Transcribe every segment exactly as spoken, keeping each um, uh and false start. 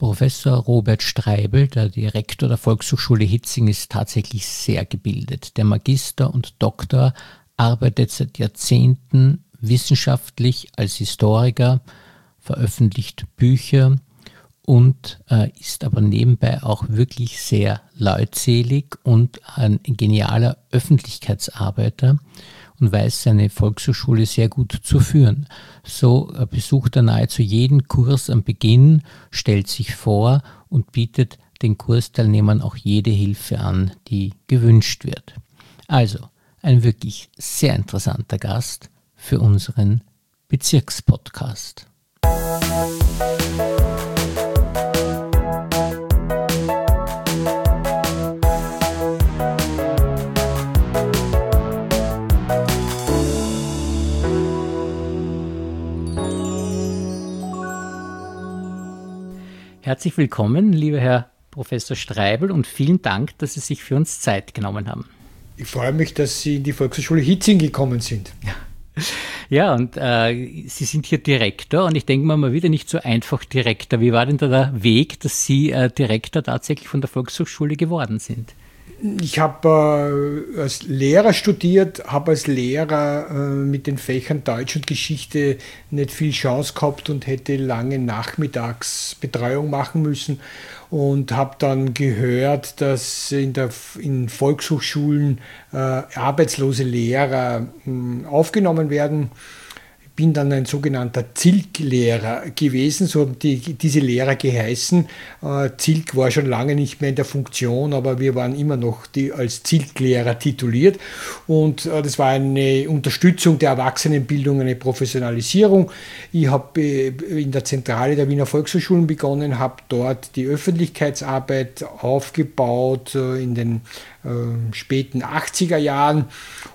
Professor Robert Streibel, der Direktor der Volkshochschule Hitzing, ist tatsächlich sehr gebildet. Der Magister und Doktor arbeitet seit Jahrzehnten wissenschaftlich als Historiker, veröffentlicht Bücher und äh, ist aber nebenbei auch wirklich sehr leutselig und ein genialer Öffentlichkeitsarbeiter und weiß seine Volkshochschule sehr gut zu führen. So äh, besucht er nahezu jeden Kurs am Beginn, stellt sich vor und bietet den Kursteilnehmern auch jede Hilfe an, die gewünscht wird. Also ein wirklich sehr interessanter Gast für unseren Bezirkspodcast. Herzlich willkommen, lieber Herr Professor Streibel, und vielen Dank, dass Sie sich für uns Zeit genommen haben. Ich freue mich, dass Sie in die Volkshochschule Hitzing gekommen sind. Ja, und äh, Sie sind hier Direktor, und ich denke mir mal wieder nicht so einfach Direktor. Wie war denn da der Weg, dass Sie äh, Direktor tatsächlich von der Volkshochschule geworden sind? Ich habe äh, als Lehrer studiert, habe als Lehrer äh, mit den Fächern Deutsch und Geschichte nicht viel Chance gehabt und hätte lange Nachmittagsbetreuung machen müssen und habe dann gehört, dass in, der, in Volkshochschulen äh, arbeitslose Lehrer mh, aufgenommen werden. Bin dann ein sogenannter Zilk-Lehrer gewesen, so haben die, diese Lehrer geheißen. Äh, Zilk war schon lange nicht mehr in der Funktion, aber wir waren immer noch die, als Zilk-Lehrer tituliert. Und äh, das war eine Unterstützung der Erwachsenenbildung, eine Professionalisierung. Ich habe äh, in der Zentrale der Wiener Volkshochschulen begonnen, habe dort die Öffentlichkeitsarbeit aufgebaut äh, in den äh, späten achtziger Jahren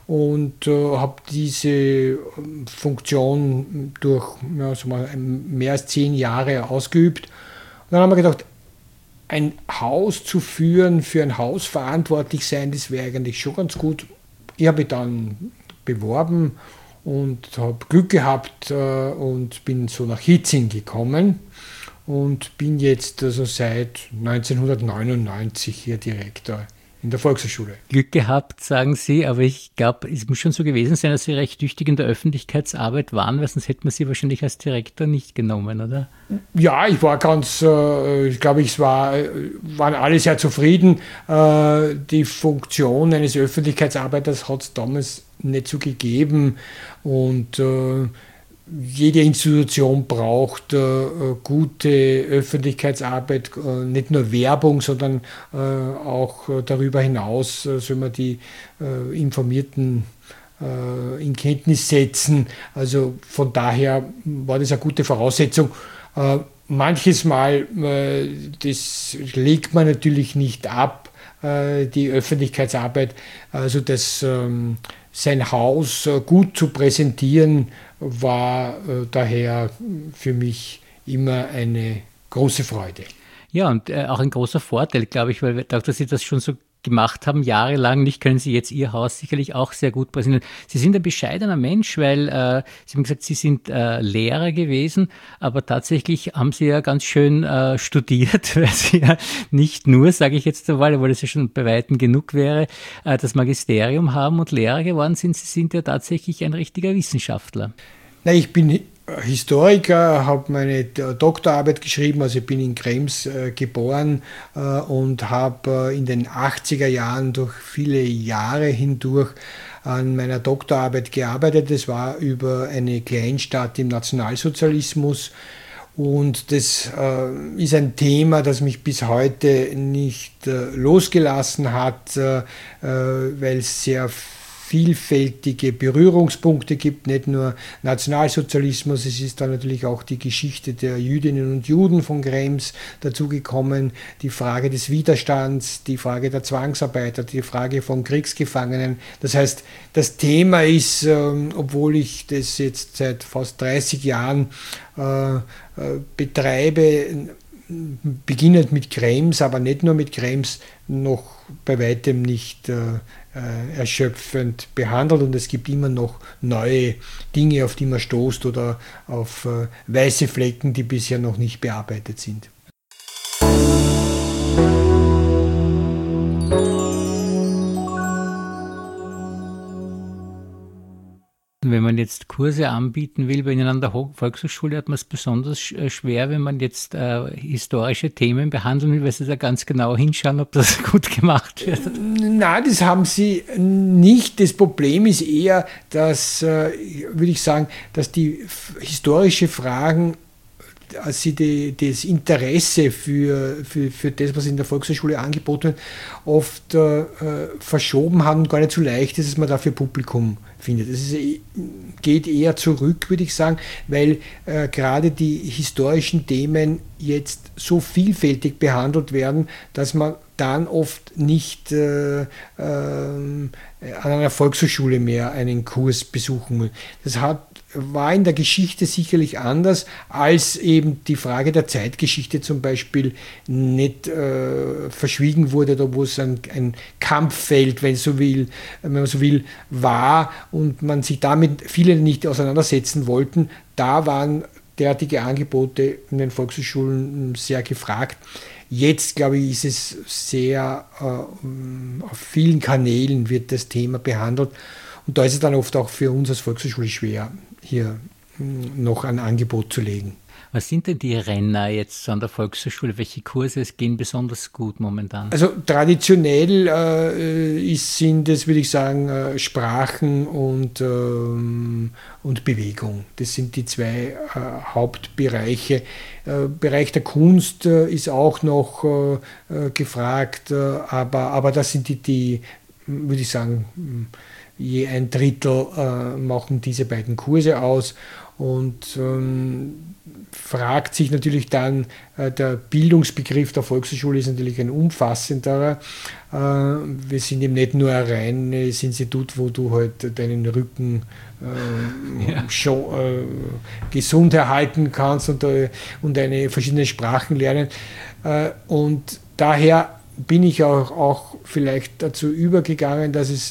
und äh, habe diese Funktion durch ja, so mal mehr als zehn Jahre ausgeübt. Und dann haben wir gedacht, ein Haus zu führen, für ein Haus verantwortlich sein, das wäre eigentlich schon ganz gut. Ich habe mich dann beworben und habe Glück gehabt äh, und bin so nach Hitzing gekommen und bin jetzt also seit neunzehnhundertneunundneunzig hier Direktor in der Volkshochschule. Glück gehabt, sagen Sie, aber ich glaube, es muss schon so gewesen sein, dass Sie recht tüchtig in der Öffentlichkeitsarbeit waren, weil sonst hätte man Sie wahrscheinlich als Direktor nicht genommen, oder? Ja, ich war ganz, äh, ich glaube, ich war, waren alle sehr zufrieden. Äh, die Funktion eines Öffentlichkeitsarbeiters hat es damals nicht so gegeben und äh, jede Institution braucht äh, gute Öffentlichkeitsarbeit, äh, nicht nur Werbung, sondern äh, auch äh, darüber hinaus äh, soll man die äh, Informierten äh, in Kenntnis setzen. Also von daher war das eine gute Voraussetzung. Äh, manches Mal, äh, das legt man natürlich nicht ab, äh, die Öffentlichkeitsarbeit, also das ähm, sein Haus äh, gut zu präsentieren, war äh, daher für mich immer eine große Freude. Ja, und äh, auch ein großer Vorteil, glaube ich, weil dadurch, dass Sie das schon so gemacht haben, jahrelang, nicht, können Sie jetzt Ihr Haus sicherlich auch sehr gut präsentieren. Sie sind ein bescheidener Mensch, weil äh, Sie haben gesagt, Sie sind äh, Lehrer gewesen, aber tatsächlich haben Sie ja ganz schön äh, studiert, weil Sie ja nicht nur, sage ich jetzt einmal, obwohl das ja schon bei Weitem genug wäre, äh, das Magisterium haben und Lehrer geworden sind. Sie sind ja tatsächlich ein richtiger Wissenschaftler. Na, ich bin Historiker, habe meine Doktorarbeit geschrieben, also ich bin in Krems äh, geboren äh, und habe äh, in den achtziger Jahren durch viele Jahre hindurch an meiner Doktorarbeit gearbeitet. Das war über eine Kleinstadt im Nationalsozialismus und das äh, ist ein Thema, das mich bis heute nicht äh, losgelassen hat, äh, weil es sehr vielfältige Berührungspunkte gibt, nicht nur Nationalsozialismus, es ist dann natürlich auch die Geschichte der Jüdinnen und Juden von Krems dazugekommen, die Frage des Widerstands, die Frage der Zwangsarbeiter, die Frage von Kriegsgefangenen. Das heißt, das Thema ist, äh, obwohl ich das jetzt seit fast dreißig Jahren äh, äh, betreibe, beginnend mit Krems, aber nicht nur mit Krems, noch bei weitem nicht äh, erschöpfend behandelt und es gibt immer noch neue Dinge, auf die man stoßt oder auf äh, weiße Flecken, die bisher noch nicht bearbeitet sind. wenn man jetzt Kurse anbieten will bei Ihnen an der Volkshochschule, hat man es besonders schwer, wenn man jetzt äh, historische Themen behandeln will, weil Sie da ganz genau hinschauen, ob das gut gemacht wird. Nein, das haben Sie nicht. Das Problem ist eher, dass, äh, würde ich sagen, dass die historische Fragen, als sie die, das Interesse für, für, für das, was in der Volkshochschule angeboten wird, oft äh, verschoben haben und gar nicht so leicht ist, dass man dafür Publikum findet. Es geht eher zurück, würde ich sagen, weil äh, gerade die historischen Themen jetzt so vielfältig behandelt werden, dass man dann oft nicht äh, äh, an einer Volkshochschule mehr einen Kurs besuchen muss. Das hat war in der Geschichte sicherlich anders, als eben die Frage der Zeitgeschichte zum Beispiel nicht äh, verschwiegen wurde, da wo es ein, ein Kampffeld, wenn, so will, wenn man so will, war und man sich damit viele nicht auseinandersetzen wollten. Da waren derartige Angebote in den Volkshochschulen sehr gefragt. Jetzt, glaube ich, ist es sehr, äh, auf vielen Kanälen wird das Thema behandelt und da ist es dann oft auch für uns als Volkshochschule schwer, hier noch ein Angebot zu legen. Was sind denn die Renner jetzt an der Volkshochschule? Welche Kurse gehen besonders gut momentan? Also traditionell äh, ist, sind es, würde ich sagen, äh, Sprachen und, ähm, und Bewegung. Das sind die zwei äh, Hauptbereiche. Äh, Bereich der Kunst äh, ist auch noch äh, gefragt, äh, aber, aber das sind die, die, würde ich sagen, je ein Drittel äh, machen diese beiden Kurse aus und ähm, fragt sich natürlich dann, äh, der Bildungsbegriff der Volkshochschule ist natürlich ein umfassenderer. Äh, wir sind eben nicht nur ein reines Institut, wo du halt deinen Rücken äh, ja. schon, äh, gesund erhalten kannst und, äh, und eine verschiedene Sprachen lernen. Äh, und daher bin ich auch, auch vielleicht dazu übergegangen, dass es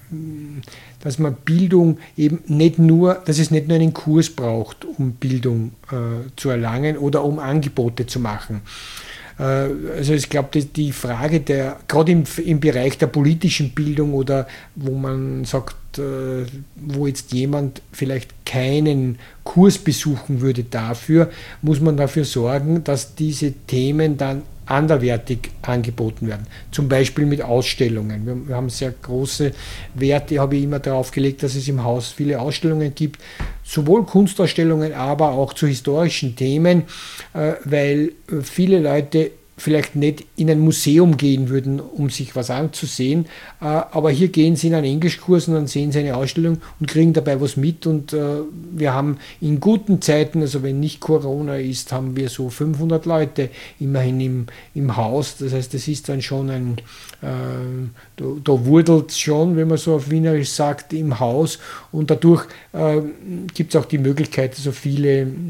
dass man Bildung eben nicht nur, dass es nicht nur einen Kurs braucht, um Bildung äh, zu erlangen oder um Angebote zu machen. Äh, also ich glaube, die Frage der, gerade im, im Bereich der politischen Bildung oder wo man sagt, äh, wo jetzt jemand vielleicht keinen Kurs besuchen würde dafür, muss man dafür sorgen, dass diese Themen dann anderweitig angeboten werden. Zum Beispiel mit Ausstellungen. Wir, wir haben sehr große Werte, habe ich immer darauf gelegt, dass es im Haus viele Ausstellungen gibt, sowohl Kunstausstellungen, aber auch zu historischen Themen, äh, weil viele Leute vielleicht nicht in ein Museum gehen würden, um sich was anzusehen, äh, aber hier gehen sie in einen Englischkurs und dann sehen sie eine Ausstellung und kriegen dabei was mit und äh, wir haben in guten Zeiten, also wenn nicht Corona ist, haben wir so fünfhundert Leute immerhin im, im Haus, das heißt, das ist dann schon ein, äh, da, da wurdelt es schon, wenn man so auf Wienerisch sagt, im Haus und dadurch äh, gibt es auch die Möglichkeit, so viele mh,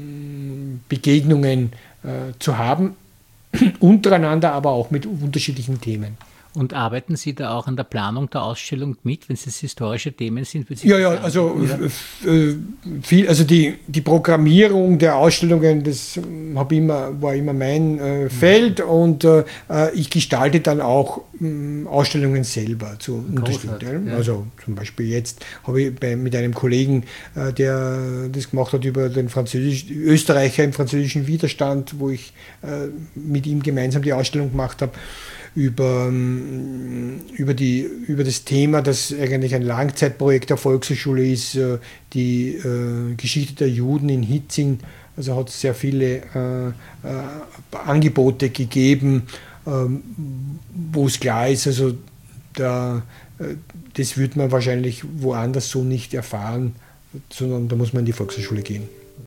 Begegnungen äh, zu haben, untereinander, aber auch mit unterschiedlichen Themen. Und arbeiten Sie da auch an der Planung der Ausstellung mit, wenn es historische Themen sind? Ja, ja, also äh, viel, also die, die Programmierung der Ausstellungen, das hab immer, war immer mein äh, Feld und äh, ich gestalte dann auch äh, Ausstellungen selber zu unterstützen. Ja. Also zum Beispiel jetzt habe ich bei, mit einem Kollegen, äh, der das gemacht hat über den französischen Österreicher im französischen Widerstand, wo ich äh, mit ihm gemeinsam die Ausstellung gemacht habe, Über, über, die, über das Thema, das eigentlich ein Langzeitprojekt der Volkshochschule ist, die äh, Geschichte der Juden in Hitzing. Also hat es sehr viele äh, äh, Angebote gegeben, äh, wo es klar ist, also da, äh, das wird man wahrscheinlich woanders so nicht erfahren, sondern da muss man in die Volkshochschule gehen.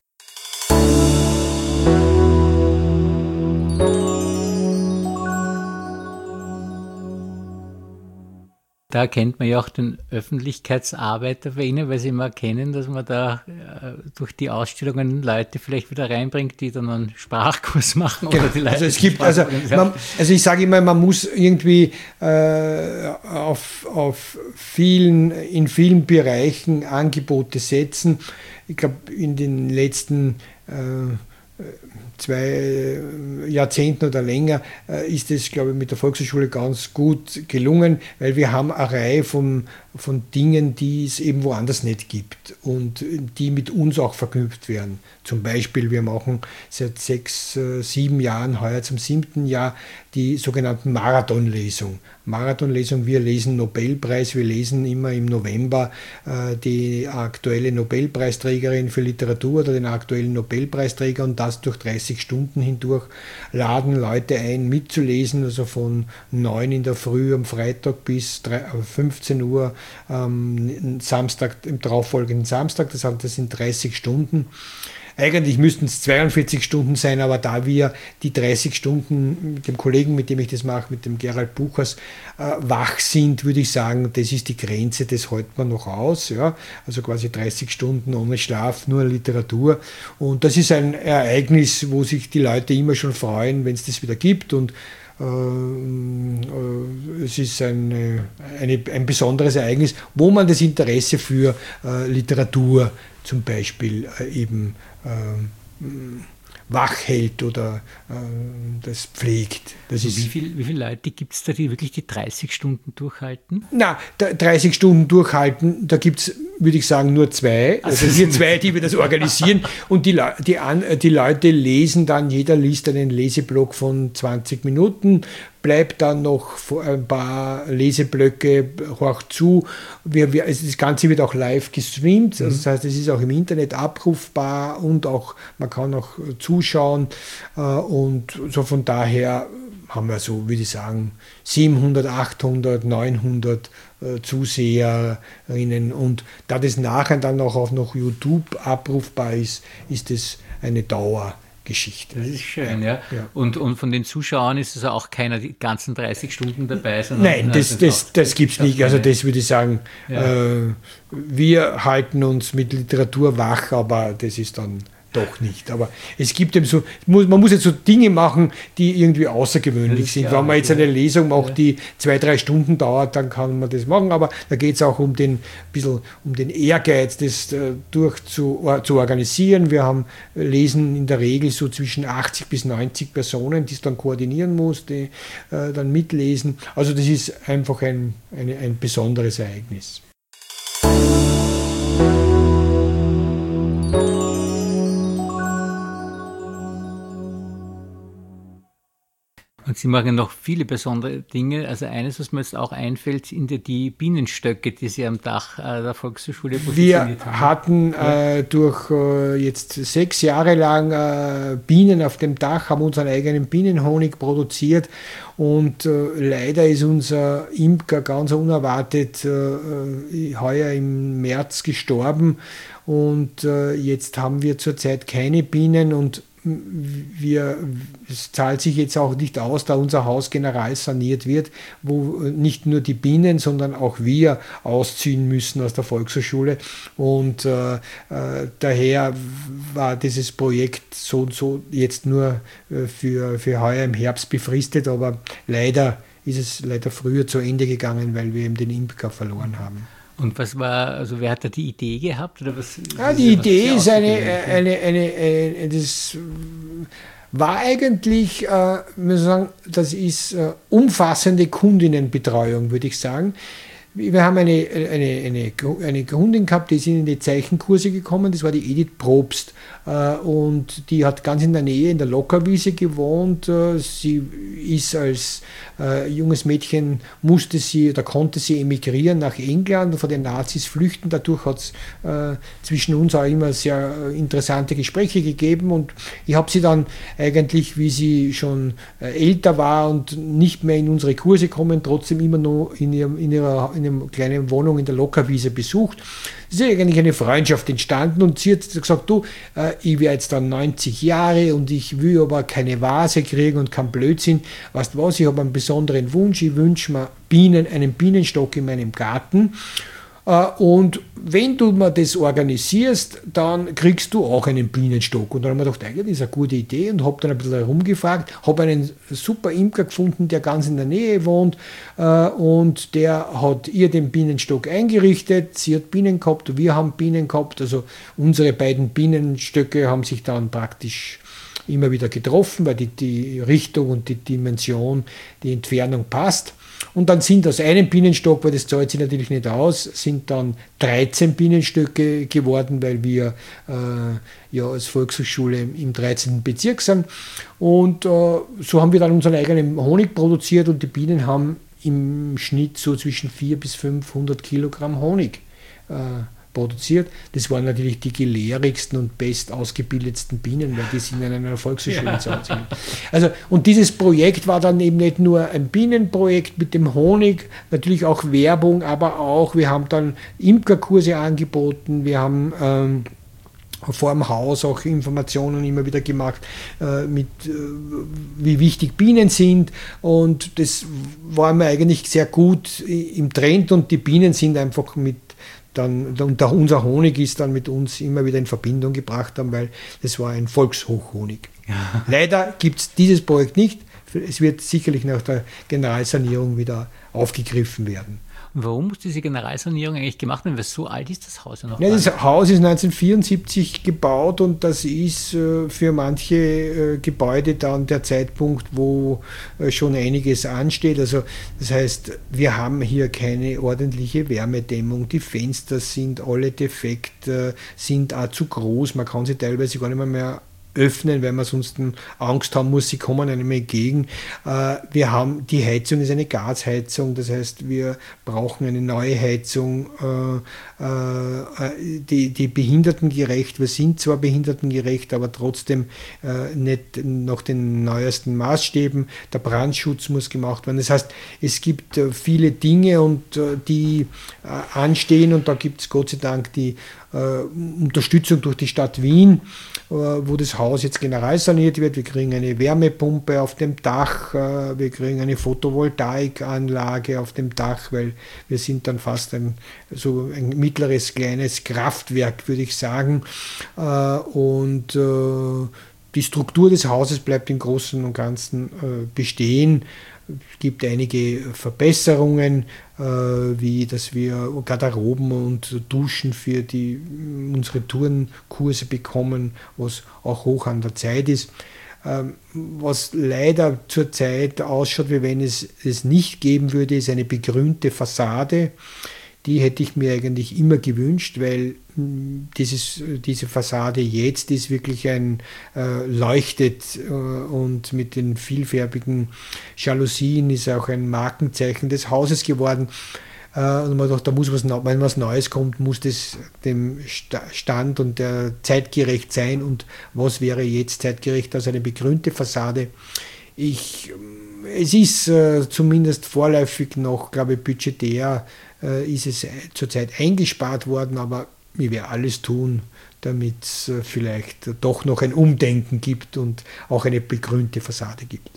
Da erkennt man ja auch den Öffentlichkeitsarbeiter bei Ihnen, weil Sie immer erkennen, dass man da äh, durch die Ausstellungen Leute vielleicht wieder reinbringt, die dann einen Sprachkurs machen. Genau. Oder die Leute also es gibt, also, man, also ich sage immer, man muss irgendwie äh, auf, auf vielen, in vielen Bereichen Angebote setzen. Ich glaube, in den letzten äh, zwei Jahrzehnten oder länger ist es, glaube ich, mit der Volkshochschule ganz gut gelungen, weil wir haben eine Reihe von, von Dingen, die es eben woanders nicht gibt und die mit uns auch verknüpft werden. Zum Beispiel, wir machen seit sechs, sieben Jahren, heuer zum siebten Jahr, die sogenannten Marathonlesung. Marathonlesung, wir lesen Nobelpreis, wir lesen immer im November äh, die aktuelle Nobelpreisträgerin für Literatur oder den aktuellen Nobelpreisträger und das durch dreißig Stunden hindurch, laden Leute ein, mitzulesen, also von neun in der Früh am Freitag bis fünfzehn Uhr ähm, Samstag, im darauffolgenden Samstag, das, das sind dreißig Stunden. Eigentlich müssten es zweiundvierzig Stunden sein, aber da wir die dreißig Stunden mit dem Kollegen, mit dem ich das mache, mit dem Gerald Buchers, äh, wach sind, würde ich sagen, das ist die Grenze, das hält man noch aus. Ja? Also quasi dreißig Stunden ohne Schlaf, nur Literatur. Und das ist ein Ereignis, wo sich die Leute immer schon freuen, wenn es das wieder gibt. Und äh, äh, es ist ein, eine, ein besonderes Ereignis, wo man das Interesse für äh, Literatur zum Beispiel äh, eben äh, wach hält oder äh, das pflegt. Das ist wie, viel, wie viele Leute gibt es da, die wirklich die dreißig Stunden durchhalten? Na, dreißig Stunden durchhalten, da gibt es, würde ich sagen, nur zwei. Also wir zwei, die wir das organisieren. Und die, die, die Leute lesen dann, jeder liest einen Leseblock von zwanzig Minuten, bleibt dann noch ein paar Leseblöcke, horcht zu. Wir, wir, also das Ganze wird auch live gestreamt, also das heißt, es ist auch im Internet abrufbar und auch man kann auch zuschauen. Und so von daher haben wir so, würde ich sagen, siebenhundert, achthundert, neunhundert äh, Zuseherinnen. Und da das nachher dann auch auf noch YouTube abrufbar ist, ist es eine Dauergeschichte. Das ist schön, ja. ja. Und, und von den Zuschauern ist also auch keiner die ganzen dreißig Stunden dabei? Sondern Nein, das, das, das gibt es nicht. Also das würde ich sagen, ja. äh, wir halten uns mit Literatur wach, aber das ist dann doch nicht. Aber es gibt eben so, man muss jetzt so Dinge machen, die irgendwie außergewöhnlich sind. Ja, Wenn man jetzt eine Lesung macht, ja. die zwei, drei Stunden dauert, dann kann man das machen. Aber da geht es auch um den, bisschen um den Ehrgeiz, das äh, durch zu, uh, zu organisieren. Wir haben lesen in der Regel so zwischen achtzig bis neunzig Personen, die es dann koordinieren muss, die äh, dann mitlesen. Also das ist einfach ein, eine, ein besonderes Ereignis. Und Sie machen noch viele besondere Dinge. Also eines, was mir jetzt auch einfällt, sind die Bienenstöcke, die Sie am Dach äh, der Volkshochschule positioniert haben. Wir hatten äh, durch äh, jetzt sechs Jahre lang äh, Bienen auf dem Dach, haben unseren eigenen Bienenhonig produziert und äh, leider ist unser Imker ganz unerwartet äh, heuer im März gestorben und äh, jetzt haben wir zurzeit keine Bienen und Wir, es zahlt sich jetzt auch nicht aus, da unser Haus general saniert wird, wo nicht nur die Bienen, sondern auch wir ausziehen müssen aus der Volkshochschule. Und äh, äh, daher war dieses Projekt so und so jetzt nur äh, für, für heuer im Herbst befristet, aber leider ist es leider früher zu Ende gegangen, weil wir eben den Imker verloren haben. Und was war, also wer hat da die Idee gehabt? Oder was, ja, die was Idee ist eine, eine, eine, eine, das war eigentlich, äh, muss sagen, das ist äh, umfassende Kundinnenbetreuung, würde ich sagen. Wir haben eine, eine, eine, eine Kundin gehabt, die ist in die Zeichenkurse gekommen, das war die Edith Probst. Und die hat ganz in der Nähe in der Lockerwiese gewohnt. Sie ist als äh, junges Mädchen, musste sie oder konnte sie emigrieren nach England und vor den Nazis flüchten. Dadurch hat es äh, zwischen uns auch immer sehr interessante Gespräche gegeben. Und ich habe sie dann eigentlich, wie sie schon äh, älter war und nicht mehr in unsere Kurse kommen, trotzdem immer noch in, ihrem, in ihrer in einer kleinen Wohnung in der Lockerwiese besucht. Es ist eigentlich eine Freundschaft entstanden und sie hat gesagt, du, äh, ich werde jetzt dann neunzig Jahre und ich will aber keine Vase kriegen und kein Blödsinn. Weißt du was, ich habe einen besonderen Wunsch, ich wünsche mir Bienen, einen Bienenstock in meinem Garten. Und wenn du mir das organisierst, dann kriegst du auch einen Bienenstock. Und dann haben wir gedacht, eigentlich ist eine gute Idee und habe dann ein bisschen herumgefragt, habe einen super Imker gefunden, der ganz in der Nähe wohnt und der hat ihr den Bienenstock eingerichtet. Sie hat Bienen gehabt, wir haben Bienen gehabt, also unsere beiden Bienenstöcke haben sich dann praktisch immer wieder getroffen, weil die, die Richtung und die Dimension, die Entfernung passt. Und dann sind aus einem Bienenstock, weil das zahlt sich natürlich nicht aus, sind dann dreizehn Bienenstöcke geworden, weil wir äh, ja als Volkshochschule im dreizehnten Bezirk sind. Und äh, so haben wir dann unseren eigenen Honig produziert und die Bienen haben im Schnitt so zwischen vierhundert bis fünfhundert Kilogramm Honig äh, produziert. Das waren natürlich die gelehrigsten und best ausgebildetsten Bienen, weil die sind in einer Volkshochschule zu Hause. Also, und dieses Projekt war dann eben nicht nur ein Bienenprojekt mit dem Honig, natürlich auch Werbung, aber auch, wir haben dann Imkerkurse angeboten, wir haben ähm, vor dem Haus auch Informationen immer wieder gemacht, äh, mit, äh, wie wichtig Bienen sind, und das war mir eigentlich sehr gut im Trend, und die Bienen sind einfach mit Dann, und unser Honig ist dann mit uns immer wieder in Verbindung gebracht haben, weil das war ein Volkshochhonig. Ja. Leider gibt es dieses Projekt nicht. Es wird sicherlich nach der Generalsanierung wieder aufgegriffen werden. Und warum muss diese Generalsanierung eigentlich gemacht werden? Weil so alt ist das Haus ja noch. Ja, das Haus ist neunzehnhundertvierundsiebzig gebaut, und das ist äh, für manche äh, Gebäude dann der Zeitpunkt, wo äh, schon einiges ansteht. Also das heißt, wir haben hier keine ordentliche Wärmedämmung. Die Fenster sind alle defekt, äh, sind auch zu groß. Man kann sie teilweise gar nicht mehr, mehr öffnen, weil man sonst Angst haben muss, sie kommen einem entgegen. Wir haben, die Heizung ist eine Gasheizung, das heißt, wir brauchen eine neue Heizung, die, die behindertengerecht, wir sind zwar behindertengerecht, aber trotzdem nicht nach den neuesten Maßstäben. Der Brandschutz muss gemacht werden. Das heißt, es gibt viele Dinge, und die anstehen, und da gibt es Gott sei Dank die Unterstützung durch die Stadt Wien, wo das Haus jetzt generalsaniert wird. Wir kriegen eine Wärmepumpe auf dem Dach, wir kriegen eine Photovoltaikanlage auf dem Dach, weil wir sind dann fast ein, so ein mittleres, kleines Kraftwerk, würde ich sagen. Und die Struktur des Hauses bleibt im Großen und Ganzen bestehen. Es gibt einige Verbesserungen, äh, wie dass wir Garderoben und Duschen für die, unsere Tourenkurse bekommen, was auch hoch an der Zeit ist. Ähm, was leider zurzeit ausschaut, wie wenn es es nicht geben würde, ist eine begrünte Fassade. Die hätte ich mir eigentlich immer gewünscht, weil dieses, diese Fassade jetzt ist wirklich ein äh, leuchtet äh, und mit den vielfärbigen Jalousien ist auch ein Markenzeichen des Hauses geworden. Äh, und man dachte, da muss was, wenn was Neues kommt, muss das dem Stand und der zeitgerecht sein. Und was wäre jetzt zeitgerecht als eine begrünte Fassade? Ich, es ist äh, zumindest vorläufig noch, glaube ich, budgetär äh, ist es zurzeit eingespart worden, aber ich werde alles tun, damit es vielleicht doch noch ein Umdenken gibt und auch eine begrünte Fassade gibt.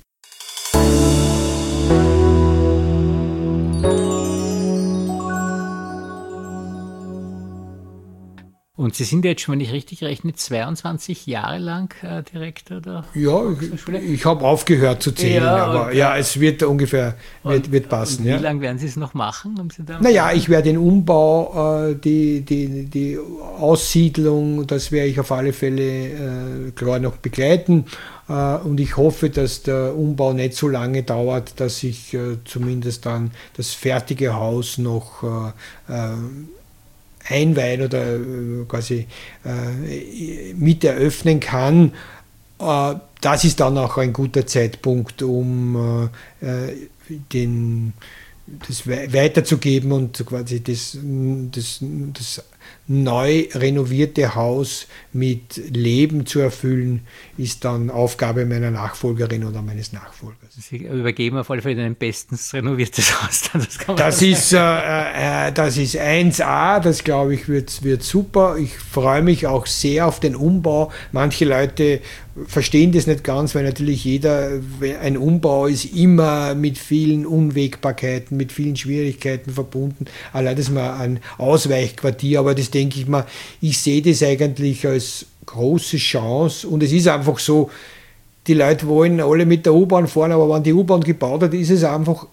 Und Sie sind jetzt schon, wenn ich richtig rechne, zweiundzwanzig Jahre lang äh, Direktor der Ja, ich, ich habe aufgehört zu zählen, ja, aber und, ja, es wird ungefähr wird, wird passen. Und wie ja. lange werden Sie es noch machen? Haben Sie da naja, ich werde den Umbau, äh, die, die, die Aussiedlung, das werde ich auf alle Fälle äh, klar noch begleiten. Äh, und ich hoffe, dass der Umbau nicht so lange dauert, dass ich äh, zumindest dann das fertige Haus noch äh, äh, einweihen oder äh, quasi äh, mit eröffnen kann. Äh, das ist dann auch ein guter Zeitpunkt, um äh, den, das weiterzugeben und quasi das, das, das neu renovierte Haus mit Leben zu erfüllen, ist dann Aufgabe meiner Nachfolgerin oder meines Nachfolgers. Sie übergeben auf alle Fälle ein bestens renoviertes Haus. Das, kann man das, ist, äh, äh, das ist eins A, das glaube ich wird, wird super. Ich freue mich auch sehr auf den Umbau. Manche Leute verstehen das nicht ganz, weil natürlich jeder, ein Umbau ist immer mit vielen Unwägbarkeiten, mit vielen Schwierigkeiten verbunden. Allein das ist mal ein Ausweichquartier, aber das denke ich mal, ich sehe das eigentlich als große Chance, und es ist einfach so, die Leute wollen alle mit der U-Bahn fahren, aber wenn die U-Bahn gebaut hat, ist es einfach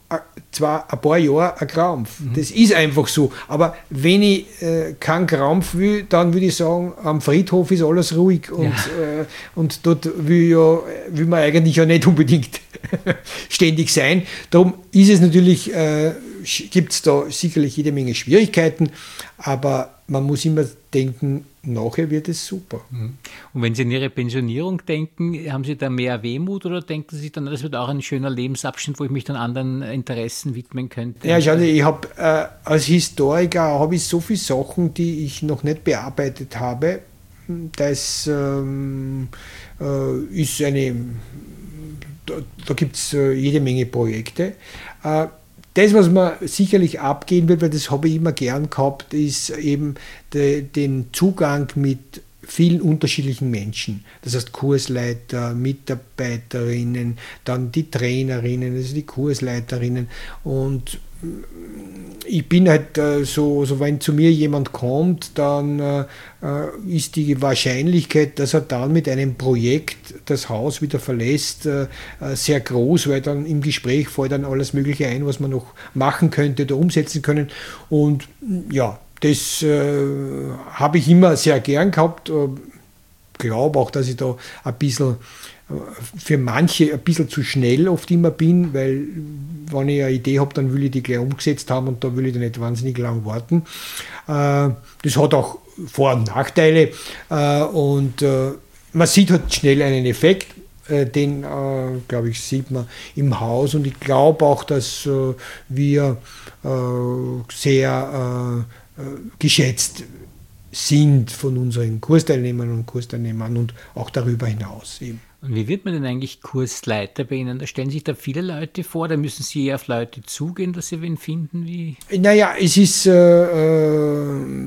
zwar ein paar Jahre ein Krampf. Mhm. Das ist einfach so. Aber wenn ich äh, keinen Krampf will, dann würde ich sagen, am Friedhof ist alles ruhig und, Ja. äh, und dort will, ja, will man eigentlich ja nicht unbedingt ständig sein. Darum ist es natürlich, äh, gibt es da sicherlich jede Menge Schwierigkeiten, aber man muss immer denken, nachher wird es super. Und wenn Sie an Ihre Pensionierung denken, haben Sie da mehr Wehmut oder denken Sie dann, das wird auch ein schöner Lebensabschnitt, wo ich mich dann anderen Interessen widmen könnte? Ja, schau, ich habe äh, als Historiker habe ich so viele Sachen, die ich noch nicht bearbeitet habe. Das ähm, äh, ist eine, da, da gibt es äh, jede Menge Projekte. Äh, Das, was mir sicherlich abgehen wird, weil das habe ich immer gern gehabt, ist eben de, den Zugang mit vielen unterschiedlichen Menschen. Das heißt Kursleiter, Mitarbeiterinnen, dann die Trainerinnen, also die Kursleiterinnen. Und ich bin halt äh, so, so, wenn zu mir jemand kommt, dann äh, ist die Wahrscheinlichkeit, dass er dann mit einem Projekt das Haus wieder verlässt, äh, sehr groß, weil dann im Gespräch fällt dann alles Mögliche ein, was man noch machen könnte oder umsetzen können. Und ja, das äh, habe ich immer sehr gern gehabt. Ich glaube auch, dass ich da ein bisschen für manche ein bisschen zu schnell oft immer bin, weil wenn ich eine Idee habe, dann will ich die gleich umgesetzt haben und da will ich dann nicht wahnsinnig lang warten. Das hat auch Vor- und Nachteile und man sieht halt schnell einen Effekt, den, glaube ich, sieht man im Haus und ich glaube auch, dass wir sehr geschätzt sind von unseren Kursteilnehmern und Kursteilnehmern und auch darüber hinaus eben. Und wie wird man denn eigentlich Kursleiter bei Ihnen? Da stellen sich da viele Leute vor, da müssen Sie eher auf Leute zugehen, dass Sie wen finden? Wie? Naja, es ist, äh,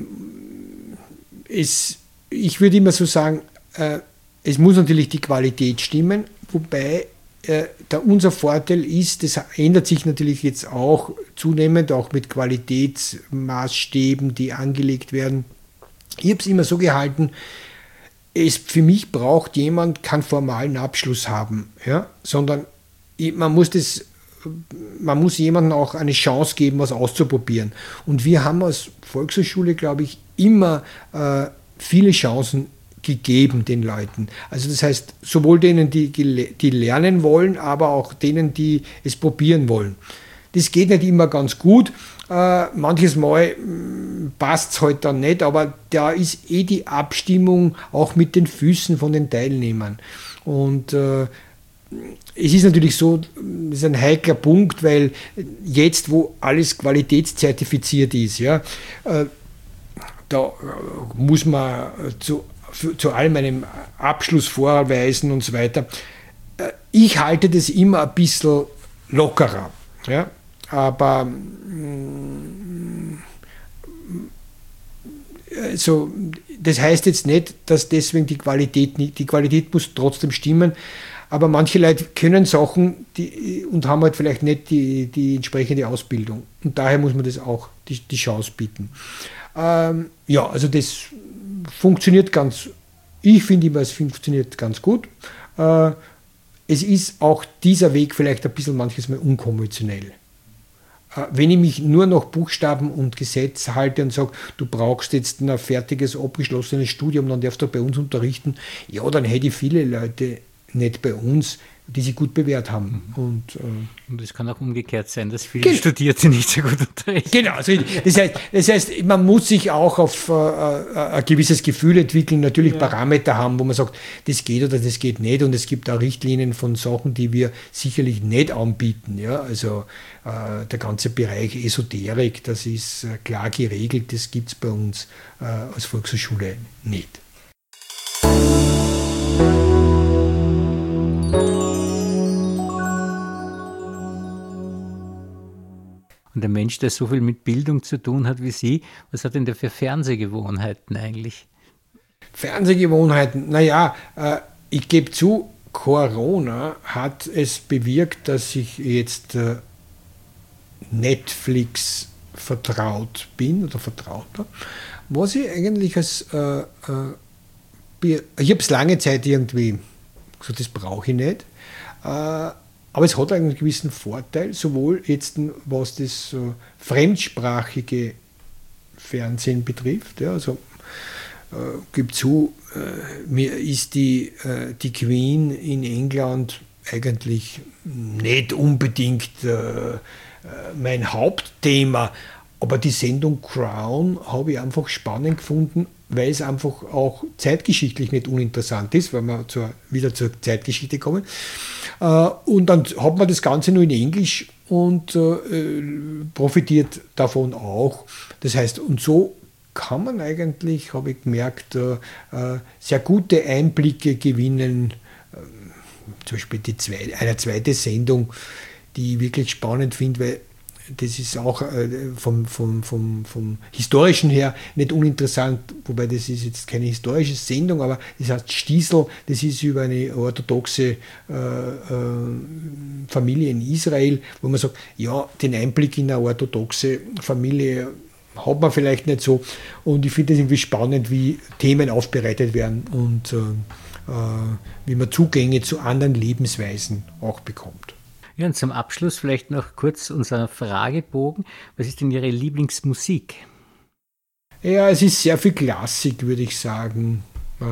es, ich würde immer so sagen, äh, es muss natürlich die Qualität stimmen, wobei äh, da unser Vorteil ist, das ändert sich natürlich jetzt auch zunehmend, auch mit Qualitätsmaßstäben, die angelegt werden. Ich habe es immer so gehalten, es für mich braucht jemand keinen formalen Abschluss haben, ja, sondern man muss das, man muss jemandem auch eine Chance geben, was auszuprobieren. Und wir haben als Volkshochschule, glaube ich, immer äh, viele Chancen gegeben den Leuten. Also das heißt, sowohl denen, die, die lernen wollen, aber auch denen, die es probieren wollen. Das geht nicht immer ganz gut. Äh, manches Mal passt es halt dann nicht, aber da ist eh die Abstimmung auch mit den Füßen von den Teilnehmern. Und äh, es ist natürlich so, das ist ein heikler Punkt, weil jetzt, wo alles qualitätszertifiziert ist, ja, äh, da muss man zu, für, zu allem einen Abschluss vorweisen und so weiter. Äh, ich halte das immer ein bisschen lockerer. Ja? Aber also, das heißt jetzt nicht, dass deswegen die Qualität nicht, die Qualität muss trotzdem stimmen, aber manche Leute können Sachen die, und haben halt vielleicht nicht die, die entsprechende Ausbildung und daher muss man das auch die, die Chance bieten. Ähm, ja, also das funktioniert ganz, ich finde immer, es funktioniert ganz gut. Äh, es ist auch dieser Weg vielleicht ein bisschen manches Mal unkonventionell. Wenn ich mich nur nach Buchstaben und Gesetz halte und sage, du brauchst jetzt ein fertiges, abgeschlossenes Studium, dann darfst du bei uns unterrichten, ja, dann hätte ich viele Leute nicht bei uns, die sich gut bewährt haben. Und, äh, und es kann auch umgekehrt sein, dass viele genau. Studierte nicht so gut unterrichten. Genau, also das, heißt, das heißt, man muss sich auch auf äh, ein gewisses Gefühl entwickeln, natürlich ja. Parameter haben, wo man sagt, das geht oder das geht nicht und es gibt auch Richtlinien von Sachen, die wir sicherlich nicht anbieten. Ja? Also äh, der ganze Bereich Esoterik, das ist äh, klar geregelt, das gibt es bei uns äh, als Volkshochschule nicht. Und der Mensch, der so viel mit Bildung zu tun hat wie Sie, was hat denn der für Fernsehgewohnheiten eigentlich? Fernsehgewohnheiten, naja, äh, ich gebe zu, Corona hat es bewirkt, dass ich jetzt äh, Netflix vertraut bin oder vertrauter, was ich eigentlich als, äh, äh, ich habe es lange Zeit irgendwie gesagt, das brauche ich nicht. Äh, Aber es hat einen gewissen Vorteil, sowohl jetzt, was das äh, fremdsprachige Fernsehen betrifft. Ja, also äh, gibt zu, äh, mir ist die, äh, die Queen in England eigentlich nicht unbedingt äh, mein Hauptthema, aber die Sendung Crown habe ich einfach spannend gefunden, weil es einfach auch zeitgeschichtlich nicht uninteressant ist, weil wir zur, wieder zur Zeitgeschichte kommen. Äh, und dann hat man das Ganze nur in Englisch und äh, profitiert davon auch. Das heißt, und so kann man eigentlich, habe ich gemerkt, äh, sehr gute Einblicke gewinnen. Äh, zum Beispiel die zweite, eine zweite Sendung, die ich wirklich spannend finde, weil das ist auch äh, vom, vom, vom, vom Historischen her nicht uninteressant, wobei das ist jetzt keine historische Sendung, aber das heißt Stiesel, das ist über eine orthodoxe äh, äh, Familie in Israel, wo man sagt, ja, den Einblick in eine orthodoxe Familie hat man vielleicht nicht so, und ich finde es irgendwie spannend, wie Themen aufbereitet werden und äh, äh, wie man Zugänge zu anderen Lebensweisen auch bekommt. Ja, und zum Abschluss vielleicht noch kurz unser Fragebogen. Was ist denn Ihre Lieblingsmusik? Ja, es ist sehr viel Klassik, würde ich sagen. Äh,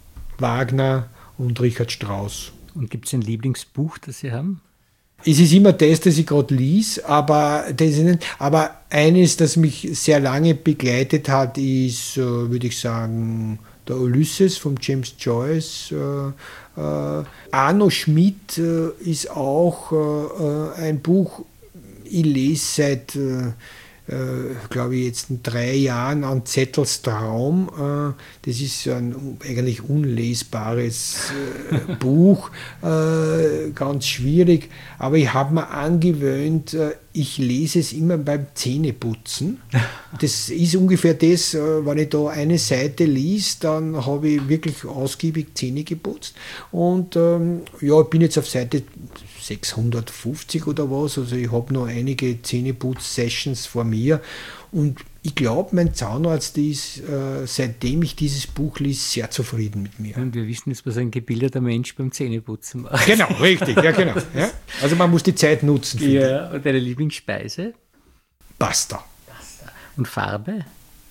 Wagner und Richard Strauss. Und gibt es ein Lieblingsbuch, das Sie haben? Es ist immer das, das ich gerade lies, aber, das ist nicht, aber eines, das mich sehr lange begleitet hat, ist, äh, würde ich sagen, der Ulysses von James Joyce. Äh, äh, Arno Schmidt äh, ist auch äh, ein Buch, ich lese seit, äh, äh, glaube ich, jetzt in drei Jahren an Zettels Traum. Äh, das ist ein eigentlich unlesbares äh, Buch, äh, ganz schwierig, aber ich habe mir angewöhnt, äh, ich lese es immer beim Zähneputzen. Das ist ungefähr das, wenn ich da eine Seite liest, dann habe ich wirklich ausgiebig Zähne geputzt. Und ähm, ja, ich bin jetzt auf Seite sechshundertfünfzig oder was, also ich habe noch einige Zähneputz-Sessions vor mir. Und ich glaube, mein Zahnarzt ist, äh, seitdem ich dieses Buch liest, sehr zufrieden mit mir. Und wir wissen jetzt, was ein gebildeter Mensch beim Zähneputzen macht. Genau, richtig, ja genau. Ja. Also man muss die Zeit nutzen. Ja, und deine Lieblingsspeise? Pasta. Pasta. Und Farbe?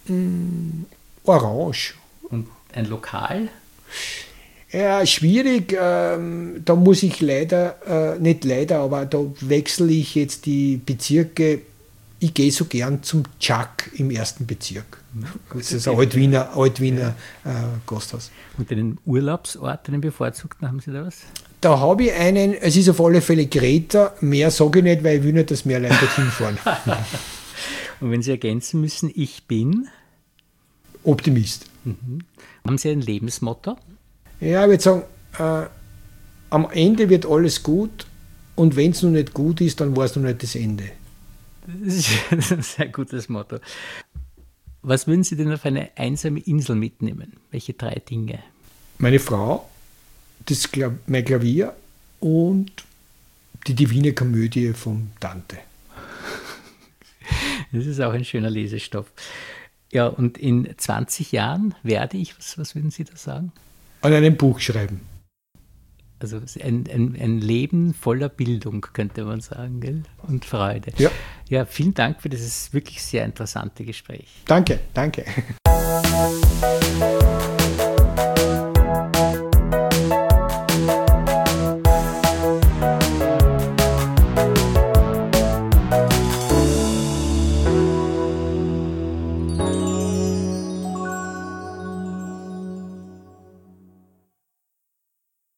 Mm, Orange. Und ein Lokal? Ja, schwierig. Ähm, da muss ich leider, äh, nicht leider, aber da wechsle ich jetzt die Bezirke. Ich gehe so gern zum Chuck im ersten Bezirk. Das ist ein Altwiener, Altwiener äh, Gasthaus. Und einen Urlaubsort, einen bevorzugten, haben Sie da was? Da habe ich einen, es ist auf alle Fälle Kreta, mehr sage ich nicht, weil ich will nicht, dass mehr Leute dorthin fahren. Und wenn Sie ergänzen müssen, ich bin? Optimist. Mhm. Haben Sie ein Lebensmotto? Ja, ich würde sagen, äh, am Ende wird alles gut, und wenn es noch nicht gut ist, dann war es noch nicht das Ende. Das ist ein sehr gutes Motto. Was würden Sie denn auf eine einsame Insel mitnehmen? Welche drei Dinge? Meine Frau, das Kla- mein Klavier und die Divine Komödie von Dante. Das ist auch ein schöner Lesestoff. Ja, und in zwanzig Jahren werde ich, was, was würden Sie da sagen? An einem Buch schreiben. Also ein, ein, ein Leben voller Bildung, könnte man sagen, gell? Und Freude. Ja. Ja, vielen Dank für dieses wirklich sehr interessante Gespräch. Danke, danke.